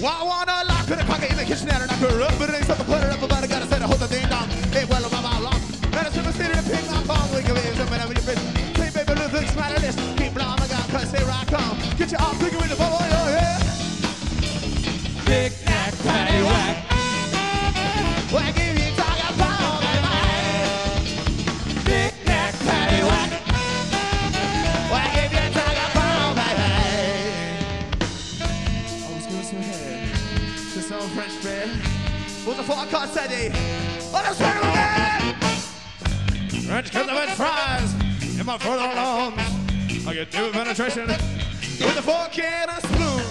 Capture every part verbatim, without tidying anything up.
Well, I wanna lock in the pocket in the kitchen and I could rub, but it ain't something put it up about it. Gotta say the whole thing down. Hey, well, I'm out long. Man, it's in the city to pick up on. We can be something over your bitch. Hey, baby, look, looks matter this. Keep blowing my God, cause here I come. Get your arm thinking with the bubble, oh, yeah. Big neck, patty whack. Well, give you talk about baby. Big neck, patty whack. Well, give you talk about baby. I was giving some head to some French bear. What's the fuck I said? Let us bring it again. French cuts of fries in my further lungs. I get two penetration with a fork and a spoon.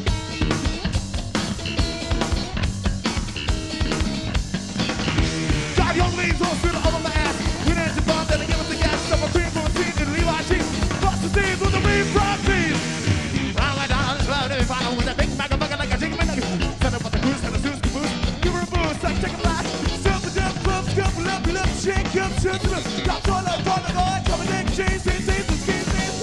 Drive young ladies all through the over my ass. We didn't the bomb, then I give us the gas. Some cream from a team and Levi cheese. Bust the steams with the reef from cheese. Round my down, this loud, every final with a big bag of bucket like a chicken nugget. Set up with the goose and the Zeus caboose. Give her a boost, like take a blast. Silver jump, bump, jump, lip, lip, shake, up, shit, lip. Drop on the front of the line, come and neck, cheese, cheese, cheese, cheese, cheese, cheese.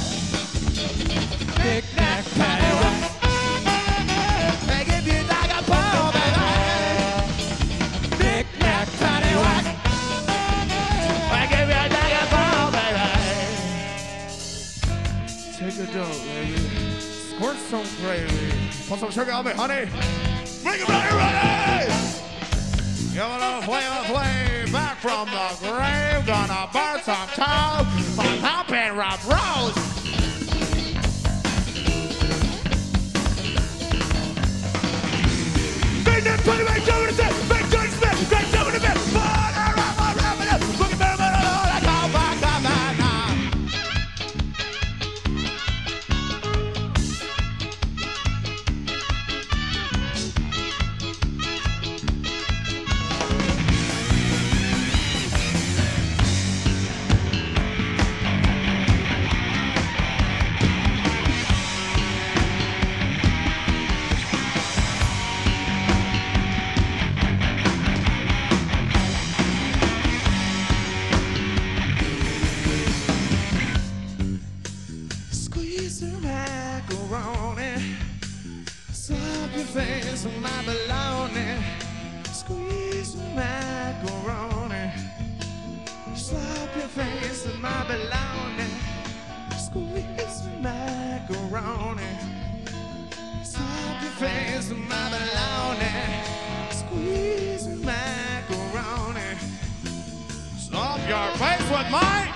Big neck, patty whack. They give you like a ball, baby. Big neck, patty whack. They give you like a ball, baby. Take a dope, baby. Squirt some gravy. Put some sugar on me, honey. Bring it ready, ready. Give it a flavor, flame. Back from the grave. Gonna burn some toast on top and rub rose. Big neck, patty whack, jump in the set. Big Johnny Smith, great jump in the bed. Fire, rap, rap, rap, rap. Look at me, man, I go back, come back now. Squeeze the macaroni, slap your face on my bologna. Squeeze the macaroni, slap your face on my bologna. Squeeze the macaroni, slap your face on my bologna. Squeeze the macaroni, slap your face with mine.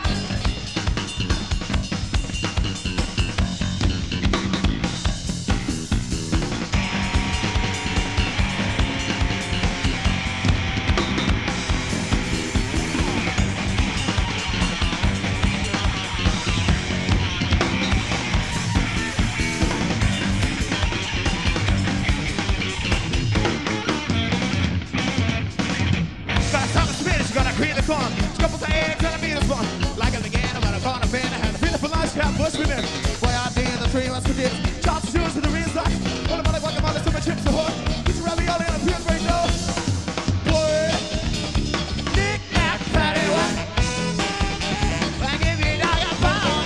Create the corn, couple of eggs and a meat spawn. Like a began about a corner pen, I had a feeling for lunch, cat bush with it. Boy, I did the three months for this. Chops shoes with the real side. What about a guacamole, some chips, the horse? Get your ravioli on a pure great nose. Boy, Nick, Nack, Patty, what? I give you dog a pound,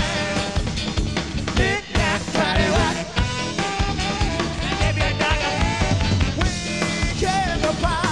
Nick, Nack, Patty, what? I give you dog a. We came to party.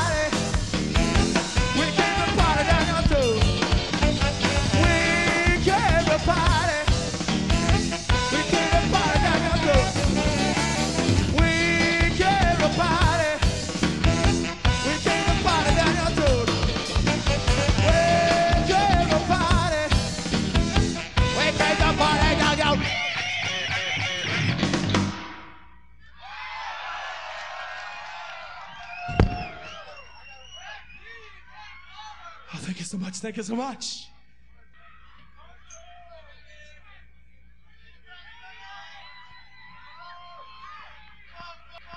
Oh, thank you so much. Thank you so much.